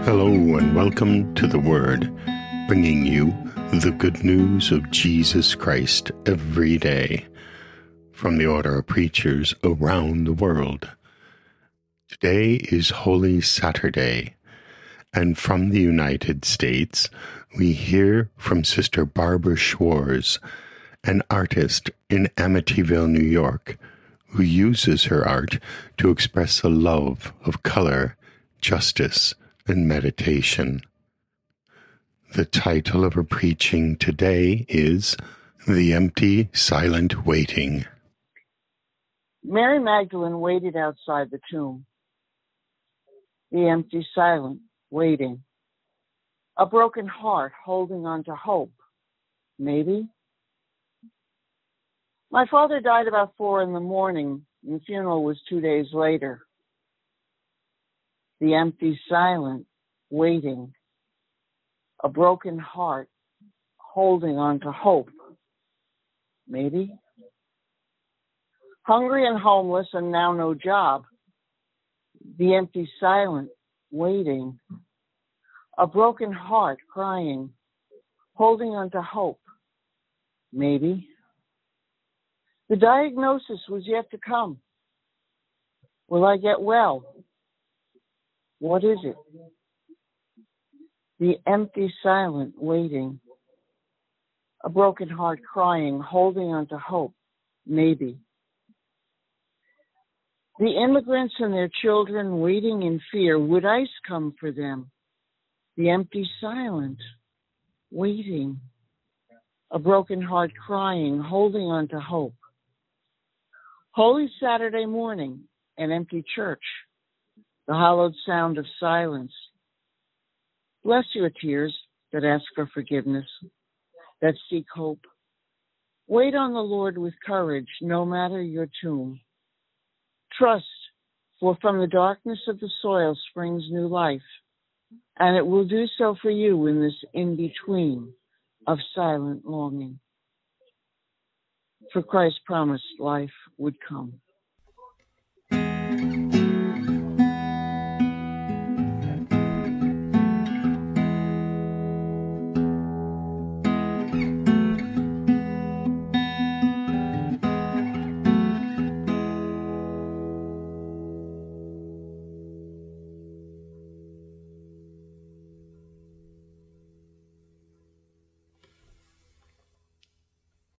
Hello and welcome to The Word, bringing you the good news of Jesus Christ every day from the Order of Preachers around the world. Today is Holy Saturday, and from the United States, we hear from Sister Barbara Schwarz, an artist in Amityville, New York, who uses her art to express a love of color, justice, and meditation. The title of her preaching today is The Empty, Silent Waiting. Mary Magdalene waited outside the tomb. The empty, silent waiting. A broken heart holding on to hope. Maybe. My father died about 4 a.m, and the funeral was 2 days later. The empty, silent waiting. A broken heart holding on to hope. Maybe. Hungry and homeless and now no job. The empty, silent waiting. A broken heart crying, holding on to hope. Maybe. The diagnosis was yet to come. Will I get well? What is it? The empty, silent waiting. A broken heart crying, holding on to hope. Maybe. The immigrants and their children waiting in fear. Would ICE come for them? The empty, silent waiting. A broken heart crying, holding on to hope. Holy Saturday morning, an empty church. The hallowed sound of silence. Bless your tears that ask for forgiveness, that seek hope. Wait on the Lord with courage, no matter your tomb. Trust, for from the darkness of the soil springs new life, and it will do so for you in this in-between of silent longing. For Christ promised life would come.